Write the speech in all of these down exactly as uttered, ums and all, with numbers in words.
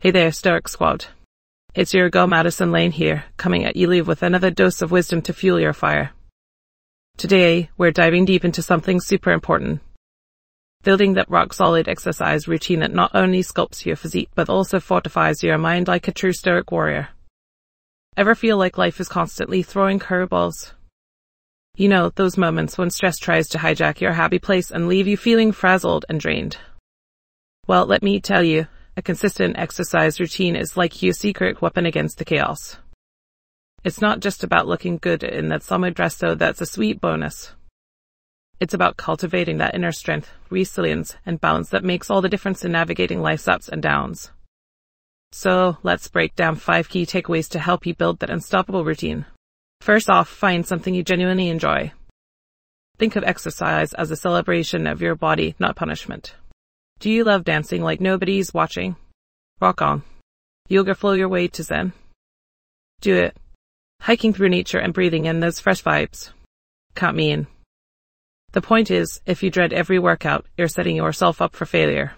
Hey there, Stoic Squad. It's your girl Madison Lane here, coming at you live with another dose of wisdom to fuel your fire. Today, we're diving deep into something super important. Building that rock-solid exercise routine that not only sculpts your physique, but also fortifies your mind like a true Stoic warrior. Ever feel like life is constantly throwing curveballs? You know, those moments when stress tries to hijack your happy place and leave you feeling frazzled and drained. Well, let me tell you, a consistent exercise routine is like your secret weapon against the chaos. It's not just about looking good in that summer dress, though that's a sweet bonus. It's about cultivating that inner strength, resilience, and balance that makes all the difference in navigating life's ups and downs. So, let's break down five key takeaways to help you build that unstoppable routine. First off, find something you genuinely enjoy. Think of exercise as a celebration of your body, not punishment. Do you love dancing like nobody's watching? Rock on. Yoga flow your way to Zen? Do it. Hiking through nature and breathing in those fresh vibes? Count me in. The point is, if you dread every workout, you're setting yourself up for failure.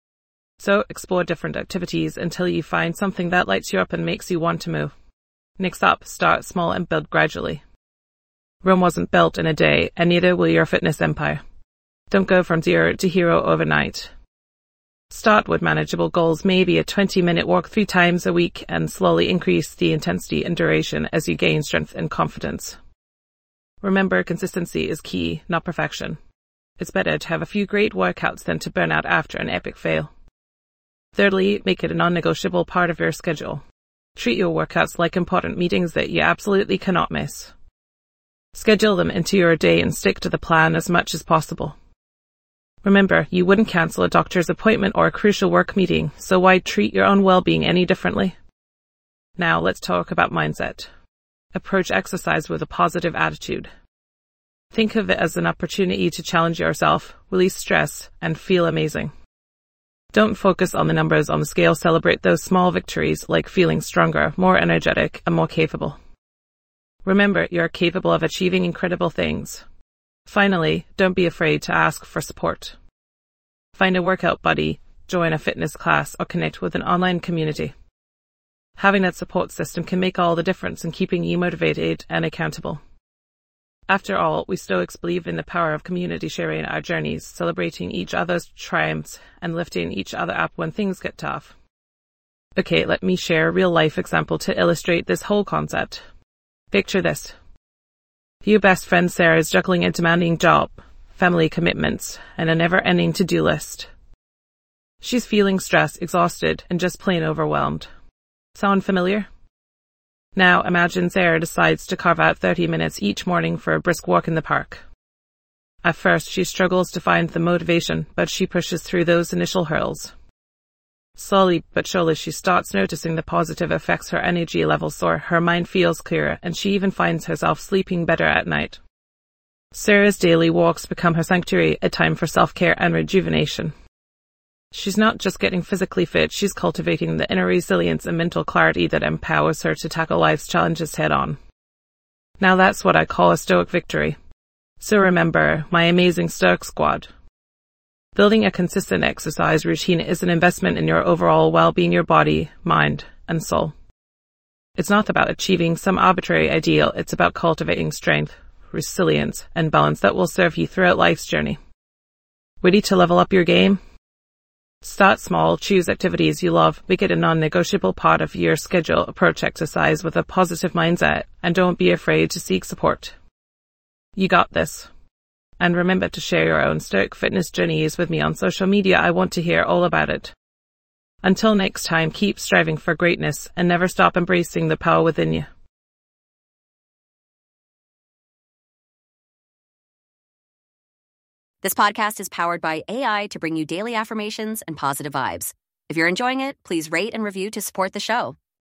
So, explore different activities until you find something that lights you up and makes you want to move. Next up, start small and build gradually. Rome wasn't built in a day, and neither will your fitness empire. Don't go from zero to hero overnight. Start with manageable goals, maybe a twenty-minute walk three times a week, and slowly increase the intensity and duration as you gain strength and confidence. Remember, consistency is key, not perfection. It's better to have a few great workouts than to burn out after an epic fail. Thirdly, make it a non-negotiable part of your schedule. Treat your workouts like important meetings that you absolutely cannot miss. Schedule them into your day and stick to the plan as much as possible. Remember, you wouldn't cancel a doctor's appointment or a crucial work meeting, so why treat your own well-being any differently? Now, let's talk about mindset. Approach exercise with a positive attitude. Think of it as an opportunity to challenge yourself, release stress, and feel amazing. Don't focus on the numbers on the scale, celebrate those small victories like feeling stronger, more energetic, and more capable. Remember, you're capable of achieving incredible things. Finally, don't be afraid to ask for support. Find a workout buddy, join a fitness class, or connect with an online community. Having that support system can make all the difference in keeping you motivated and accountable. After all, we Stoics believe in the power of community, sharing our journeys, celebrating each other's triumphs, and lifting each other up when things get tough. Okay, let me share a real-life example to illustrate this whole concept. Picture this. Your best friend Sarah is juggling a demanding job, family commitments, and a never-ending to-do list. She's feeling stressed, exhausted, and just plain overwhelmed. Sound familiar? Now imagine Sarah decides to carve out thirty minutes each morning for a brisk walk in the park. At first, she struggles to find the motivation, but she pushes through those initial hurdles. Slowly but surely, she starts noticing the positive effects. Her energy levels soar, her mind feels clearer, and she even finds herself sleeping better at night. Sarah's daily walks become her sanctuary, a time for self-care and rejuvenation. She's not just getting physically fit, she's cultivating the inner resilience and mental clarity that empowers her to tackle life's challenges head-on. Now that's what I call a Stoic victory. So remember, my amazing Stoic Squad. Building a consistent exercise routine is an investment in your overall well-being, your body, mind, and soul. It's not about achieving some arbitrary ideal, it's about cultivating strength, resilience, and balance that will serve you throughout life's journey. Ready to level up your game? Start small, choose activities you love, make it a non-negotiable part of your schedule, approach exercise with a positive mindset, and don't be afraid to seek support. You got this. And remember to share your own Stoic fitness journeys with me on social media. I want to hear all about it. Until next time, keep striving for greatness and never stop embracing the power within you. This podcast is powered by A I to bring you daily affirmations and positive vibes. If you're enjoying it, please rate and review to support the show.